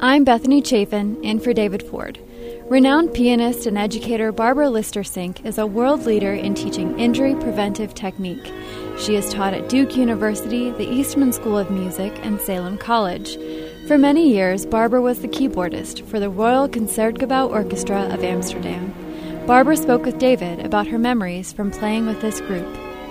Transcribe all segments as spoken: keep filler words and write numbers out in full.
I'm Bethany Chafin, in for David Ford. Renowned pianist and educator Barbara Lister-Sink is a world leader in teaching injury preventive technique. She has taught at Duke University, the Eastman School of Music, and Salem College. For many years, Barbara was the keyboardist for the Royal Concertgebouw Orchestra of Amsterdam. Barbara spoke with David about her memories from playing with this group.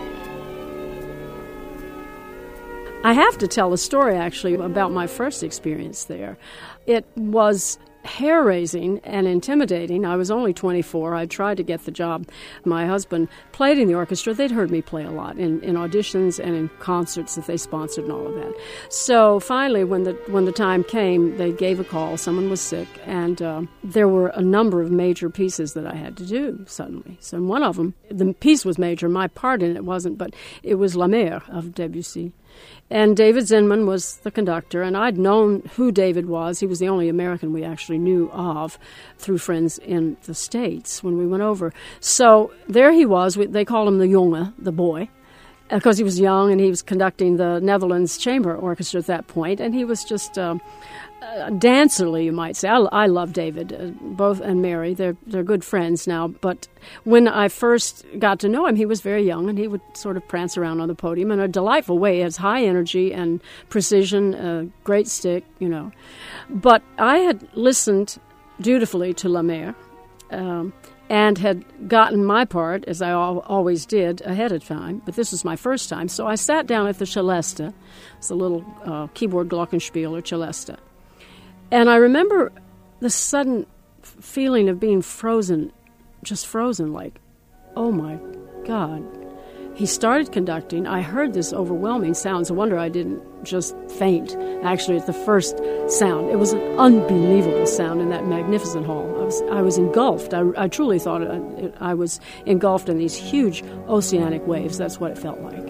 I have to tell a story, actually, about my first experience there. It was hair-raising and intimidating. I was only twenty-four. I tried to get the job. My husband played in the orchestra. They'd heard me play a lot in, in auditions and in concerts that they sponsored and all of that. So finally, when the when the time came, they gave a call. Someone was sick, and uh, there were a number of major pieces that I had to do suddenly. So one of them, the piece was major. My part in it wasn't, but it was La Mer of Debussy. And David Zinman was the conductor, and I'd known who David was. He was the only American we actually knew of through friends in the States when we went over. So there he was. They called him the Jonge, the boy, because he was young, and he was conducting the Netherlands Chamber Orchestra at that point, and he was just uh, uh, dancerly, you might say. I, I love David, uh, both and Mary. They're they're good friends now. But when I first got to know him, he was very young, and he would sort of prance around on the podium in a delightful way. He has high energy and precision, a great stick, you know. But I had listened dutifully to La Mer, um, and had gotten my part, as I al- always did, ahead of time. But this was my first time. So I sat down at the celesta. It's a little uh, keyboard glockenspiel or celesta. And I remember the sudden f- feeling of being frozen, just frozen, like, oh my God. He started conducting. I heard this overwhelming sound. It's a wonder I didn't just faint, actually, at the first sound. It was an unbelievable sound in that magnificent hall. I was I was engulfed. I, I truly thought it, it, I was engulfed in these huge oceanic waves. That's what it felt like.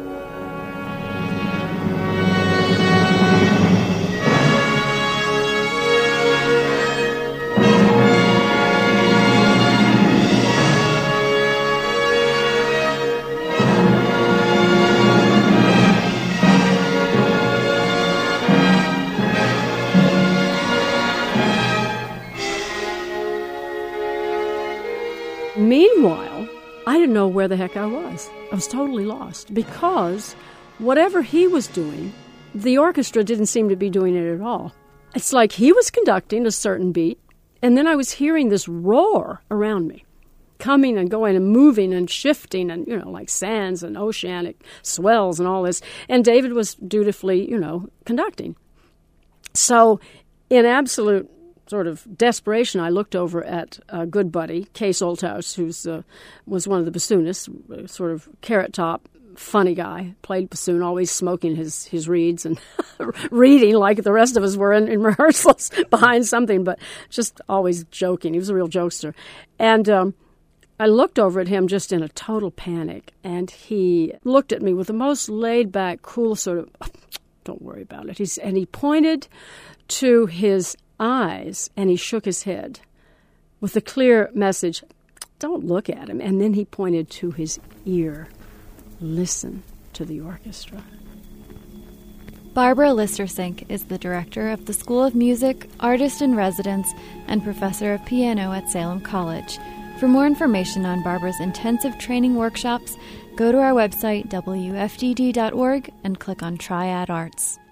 Meanwhile, I didn't know where the heck I was. I was totally lost because whatever he was doing, the orchestra didn't seem to be doing it at all. It's like he was conducting a certain beat, and then I was hearing this roar around me, coming and going and moving and shifting and, you know, like sands and oceanic swells and all this. And David was dutifully, you know, conducting. So in absolute sort of desperation, I looked over at a good buddy, Kees Olthuis, who uh, was one of the bassoonists, sort of carrot top, funny guy, played bassoon, always smoking his, his reeds and reading like the rest of us were in, in rehearsals behind something, but just always joking. He was a real jokester. And um, I looked over at him just in a total panic, and he looked at me with the most laid-back, cool sort of, oh, don't worry about it. He's, and he pointed to his eyes, and he shook his head with the clear message, don't look at him. And then he pointed to his ear. Listen to the orchestra. Barbara Lister-Sink is the director of the School of Music, artist in residence, and professor of piano at Salem College. For more information on Barbara's intensive training workshops, go to our website, w f d d dot org, and click on Triad Arts.